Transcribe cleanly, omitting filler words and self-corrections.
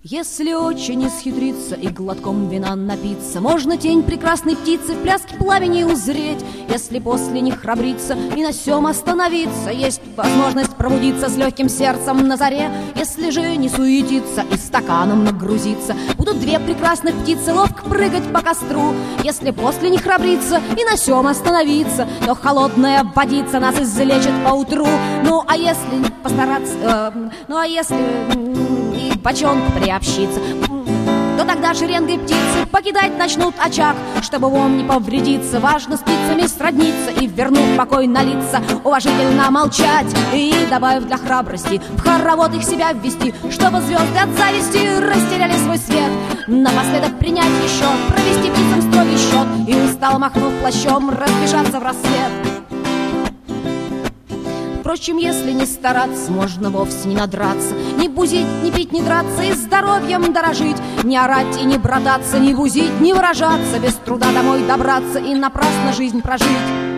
Если очень исхитриться и глотком вина напиться, можно тень прекрасной птицы в пляске пламени узреть. Если после не храбриться и на сём остановиться, есть возможность пробудиться с легким сердцем на заре. Если же не суетиться и стаканом нагрузиться, будут две прекрасных птицы ловко прыгать по костру. Если после не храбриться и на сём остановиться, то холодная водица нас излечит поутру. Ну а если постараться, и бочонку приобщиться, то тогда шеренгой птицы покидать начнут очаг. Чтобы вам не повредиться, важно с птицами сродниться и, вернув покой на лица, уважительно молчать. И, добавив для храбрости, в хоровод их себя ввести, чтобы звезды от зависти растеряли свой свет. Напоследок принять еще, провести птицам строгий счет и, устало махнув плащом, разбежаться в рассвет. Впрочем, если не стараться, можно вовсе не надраться, не бузить, не пить, не драться и здоровьем дорожить, не орать и не брататься, не бузить, не выражаться, без труда домой добраться и напрасно жизнь прожить.